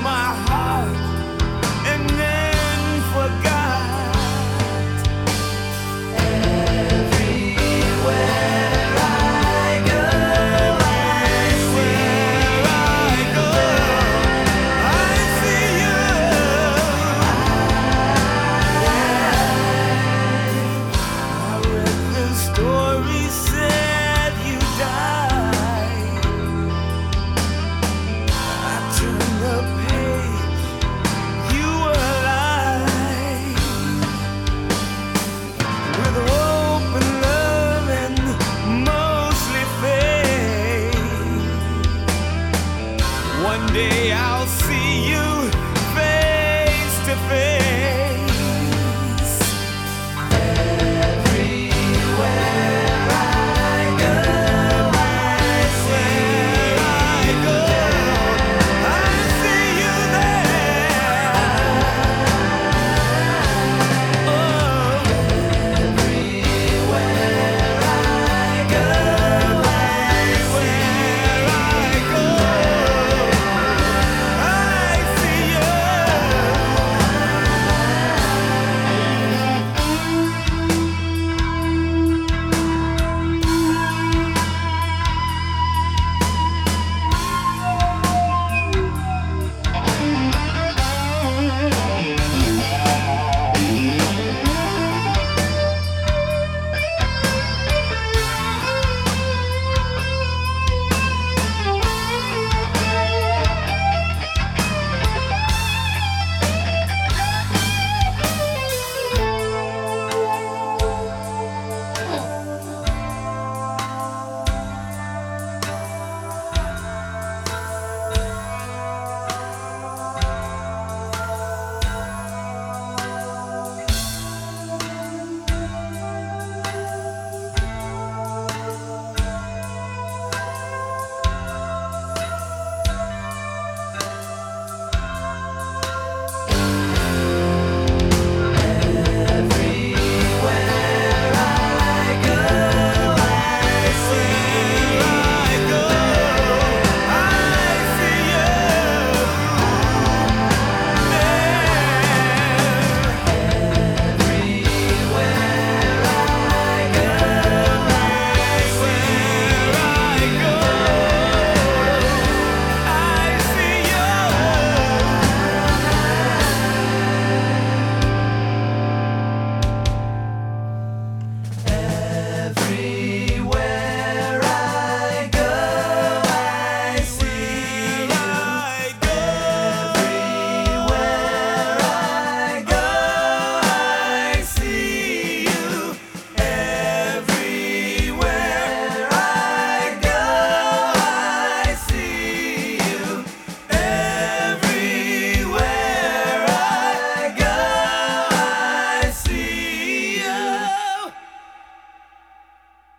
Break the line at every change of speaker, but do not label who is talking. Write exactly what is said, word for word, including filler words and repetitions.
my heart and then forgot. Everywhere I go, everywhere I go, I see you. I read the story, said you died. I turned the page, you were alive. With hope and love and mostly faith. One day I'll see you face to face.